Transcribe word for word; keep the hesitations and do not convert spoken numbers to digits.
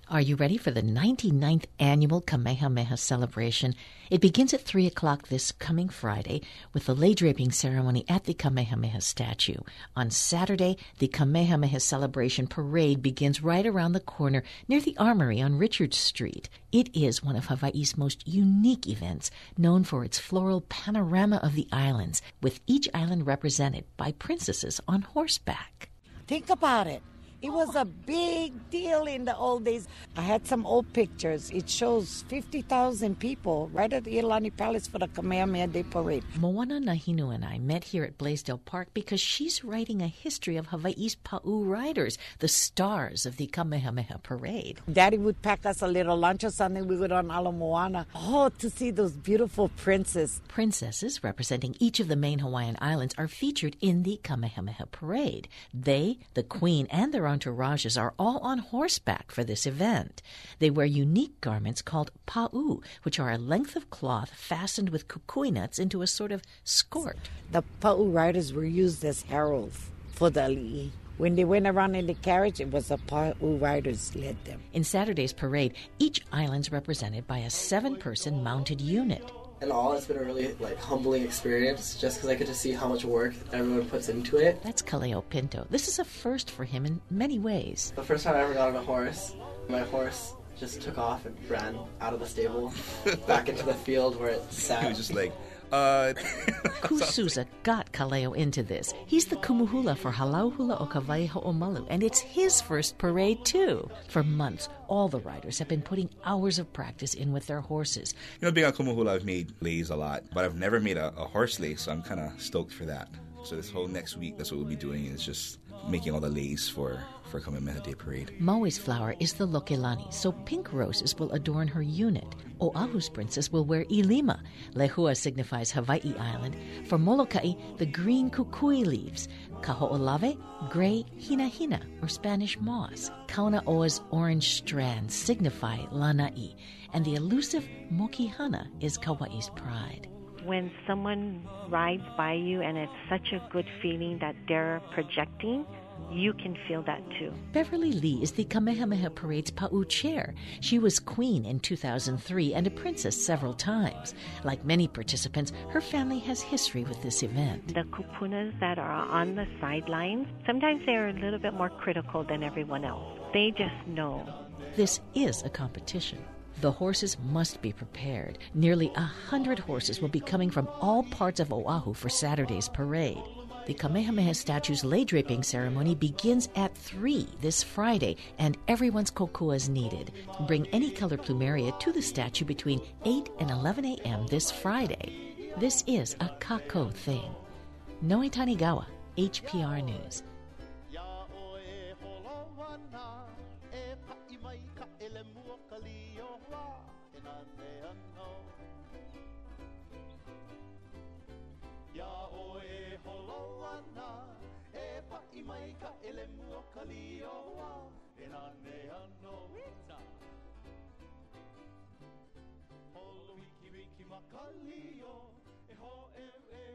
Are you ready for the ninety-ninth annual Kamehameha celebration? It begins at three o'clock this coming Friday with the lei draping ceremony at the Kamehameha statue. On Saturday, the Kamehameha celebration parade begins right around the corner near the Armory on Richards Street. It is one of Hawaii's most unique events, known for its floral panorama of the islands, with each island represented by princesses on horseback. Think about it. It was a big deal in the old days. I had some old pictures. It shows fifty thousand people right at the Iolani Palace for the Kamehameha Day Parade. Moana Nahinu and I met here at Blaisdell Park because she's writing a history of Hawaii's Pa'u riders, the stars of the Kamehameha Parade. Daddy would pack us a little lunch or something. We would on Ala Moana. Oh, to see those beautiful princes. Princesses representing each of the main Hawaiian islands are featured in the Kamehameha Parade. They, the Queen, and their entourages are all on horseback for this event. They wear unique garments called pa'u, which are a length of cloth fastened with kukui nuts into a sort of skirt. The pa'u riders were used as heralds for the ali'i. When they went around in the carriage, it was the pa'u riders led them. In Saturday's parade, each island's represented by a seven-person mounted unit. In all, it's been a really like humbling experience just because I get to see how much work everyone puts into it. That's Kaleo Pinto. This is a first for him in many ways. The first time I ever got on a horse, my horse just took off and ran out of the stable back into the field where it sat. He was just like, uh... Ku Souza got Kaleo into this. He's the kumuhula for Halauhula o Kawai Ho'omalu, and it's his first parade, too. For months, all the riders have been putting hours of practice in with their horses. You know, being on kumuhula, I've made leis a lot, but I've never made a, a horse lei, so I'm kind of stoked for that. So this whole next week, that's what we'll be doing, is just making all the leis for, for Kamehameha Day Parade. Maui's flower is the lokelani, so pink roses will adorn her unit. Oahu's princess will wear ilima. Lehua signifies Hawaii Island. For Molokai, the green kukui leaves. Kaho'olave, gray hinahina, or Spanish moss. Kaunaoa's orange strands signify lanai. And the elusive mokihana is Kauai's pride. When someone rides by you and it's such a good feeling that they're projecting, you can feel that too. Beverly Lee is the Kamehameha Parade's Pa'u chair. She was queen in two thousand three and a princess several times. Like many participants, her family has history with this event. The kupunas that are on the sidelines, sometimes they're a little bit more critical than everyone else. They just know. This is a competition. The horses must be prepared. Nearly a hundred horses will be coming from all parts of Oahu for Saturday's parade. The Kamehameha statue's lei draping ceremony begins at three this Friday, and everyone's kokua is needed. Bring any color plumeria to the statue between eight and eleven a.m. this Friday. This is a kako thing. Noe Tanigawa, H P R News. Kalio, e ho e e